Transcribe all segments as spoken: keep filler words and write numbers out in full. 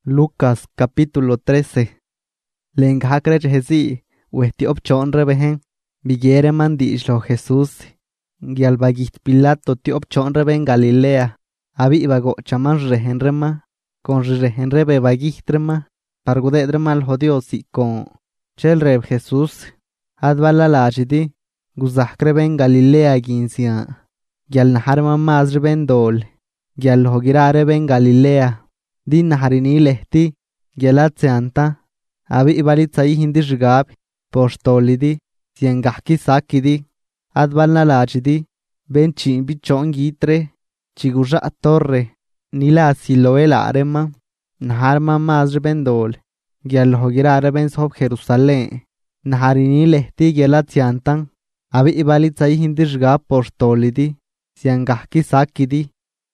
Lucas capítulo trece. Lenghacre Jesi, Westi opchon rebehen, Bigere mandish lo Jesús, Gialbagit Pilato ti opchon reben Galilea, Abi bago chaman rehen rema, con rehen rebe bagitrema, Pargudedrema al jodiosi con Chel reb Jesús, Adbala lajidi, Guzahkreben Galilea ginsia, Gial naharma mas reben dol, Gial hogirare ben Galilea. Din naharini lehti, gelat seanta, abi ibalit sayi hindi jgab, postolidi, siengahki sakidi, adbalna lajidi, ben chimbi chongitre, chigurra torre, nila siloela arema, naharma mazr bendol, gel hogirare ben sob Jerusalén, naharini lehti gelat seantan, abi ibalit sayi hindi jgab postolidi, siengahki sakidi,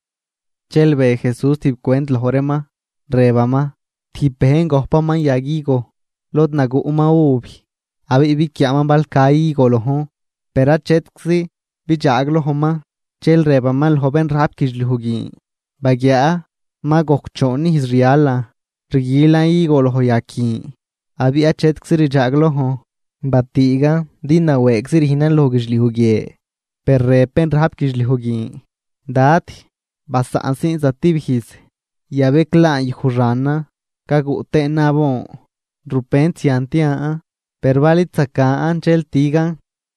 Chelbe Jesús tip cuent lorema, rebama, tipehen gohpaman yagigo, lot nagu uma ubi, abi ibi kiaman balkaigo loho, pera chetksi, bijaglo homa, chel rebama lhoben rapkishlugi, bagia, ma gokchoni Israela, rigila igo loho yaki, abi a chetksi rijaglo ho, batiga, dina wexi rihinan logishlugi, per repen rapkishlugi, dati, Basa ansin zatibhis, yabe klan yhurana, kagu te nabon, rupen tiantia, pervalit sakaan chel tigan.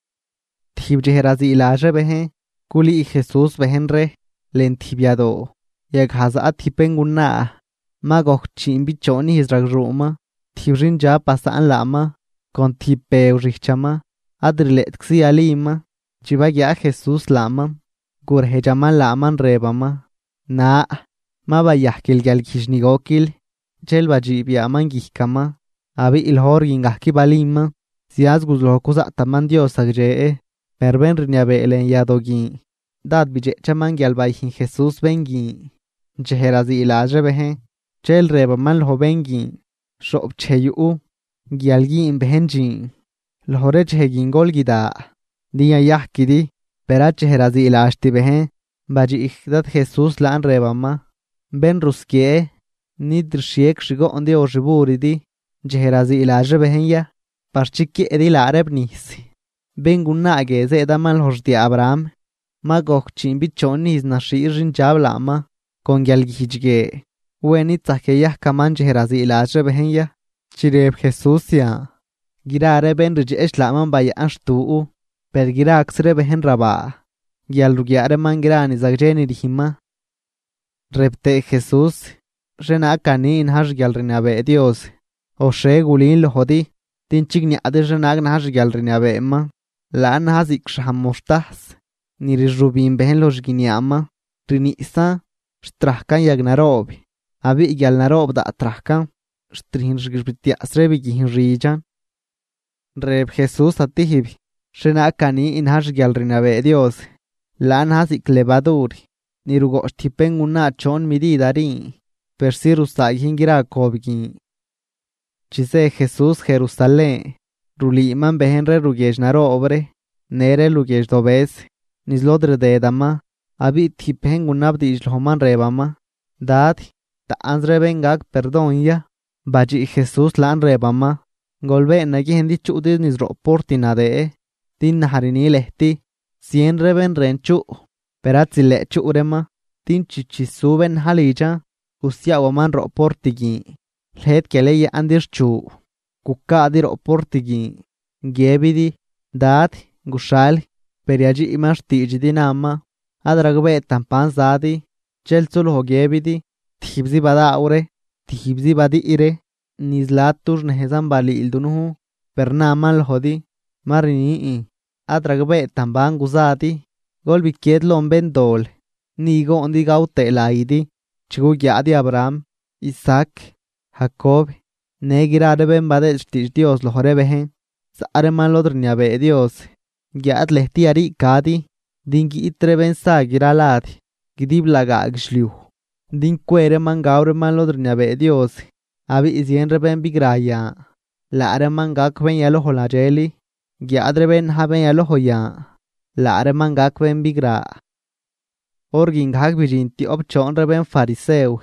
Tibjeherazi ilaje behe, kuli y Jesús behenre, lentibiado, yaghaza atipenguna, magok chimbichoni hisragruma, tibrin ja pasaan lama, con tipeu richama, adriletxi alima, chibagya Jesús lama. Gurhejaman laman rebama. Na, ma bayahkil galkishnigokil, chel bajibiaman gihkama, abi ilhor gingahki balima, siaz guzlokuza taman dios agree, perben rinyabelen yadogin, dad bijechaman gyalbayhin Jesús bengin, jeherazi ilaje behen, chel rebaman lho bengin, shob cheyu, gyalgin behenjin, lhore chegin golgida, diya yahkidi, Pera cheherazi ilashti behen, baji ikhdat Jesús laan rebama, ben ruskie, nid shiek shigo ondi orjiburidi, cheherazi ilaje behen ya, parchiki edi lareb nisi. Ben gunnage ze edamal hojdi Abraham, magok chimbi choni izna shirin jablama, con gyalgihijge, weni tzakeyah kaman cheherazi ilaje behen ya, chireb Jesús ya, girare ben rijesh laman baya ashtuu, Pergira aksre behen raba, gyal rugiare mangrani zagreni rihima. Repte Jesús, rena kani in hash gyal rinabe Dios, o she gulin lohodi, tin chigni ade renag nash gyal rinabe ma, laan hazik shahamoshtas, niri rubin behen lojginiama, rinisa, strahkan yagnarobi, abi gyal narob da atrahkan, strihin rgishbitia srebi gihin rijan. Rep Jesús atihibi. Shena kani in hash gyal rinabe Dios, lan hasik levaduri, nirugo stipen una chon mididari, persiru sagin gira kobgin. Chise Jesús Jerusalén, ruliman behenre rugesh naro obre, nere lugesh dobes, nislodre de dama, abi tipen unabdi isloman rebama, dad, ta anzre bengak perdon ya, baji Jesús lan rebama, golbe nagi hendi chudis nisro portinade, Tin naharini lehti, cien reben renchu, peratzi lechu urema, tin chichisuben halija, usya waman ro portigi, lhet keleye andir chu, kukka adir ro portigi, gebidi, dad, gushal, periaji imash tijidi nama, adragbe tampan zadi, chelzul ho gebidi, tibzi bada aure, tibzi badi ire, nizlatur nehezan bali ildunuhu, pernamal hodi, marini adragbe tamban guzati, golbi kiet lomben dol, nigo ondi gaute laidi, chigu gyadi Abraham, Isaac, Jacob, negirade ben bade stish Dios lohore behen, saare man lodrniabe Dios, gyad lehti ari kadi, dingi itre ben sa giralati, gidib laga gishliu, din kwere man gaure man lodrniabe Dios, abi izien reben bigraya, laare man gakben yalo holajeli, Gyadre ben haben yalo hoya, laare man gakben bigra. Orgin hag bijinti ob chon reben fariseu,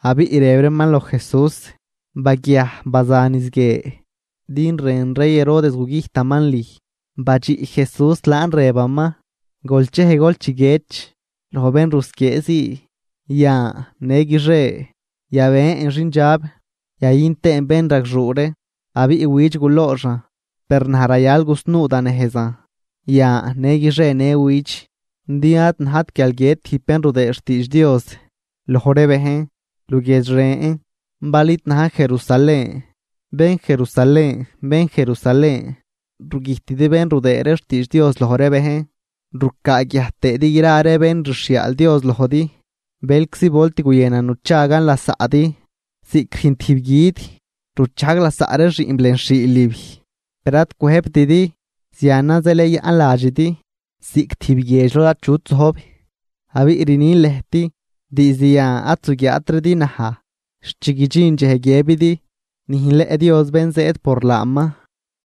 Abi irebre man lo Jesús. Bagiah bazanisge. Din ren rey Herodes gugihta man li. Baji Jesús lan rebama. Golchehe golchigech. Lo ben ruskezi. Ya negi re. Ya ben en rinjab. Ya inte en ben ragrure. Abi iwich gulorra. Per naharayal gusnuda neheza. Ya negi re ne wich. Diat nhat kalget hipen rude stich Dios. Lohore behen. Lugez reen. Balit naha Jerusalén. Ben Jerusalén. Ben Jerusalén. Rugihti de ben rude stich Dios lohore behen. Rukkaagyahte digirare ben rushial Dios lohodi. Belksi volti guyena nuchagan la saadi. Sikhin tibgid. Ruchag la saare rimblen shilibi. Perat kuheb didi. Siana zele an lajidi. Sik tibgejlo la chut hobi. Abi irini lehti. Di ziya atsugyatre di naha. Shchigijin jehegebidi. Nihile Dios ben zed por lama.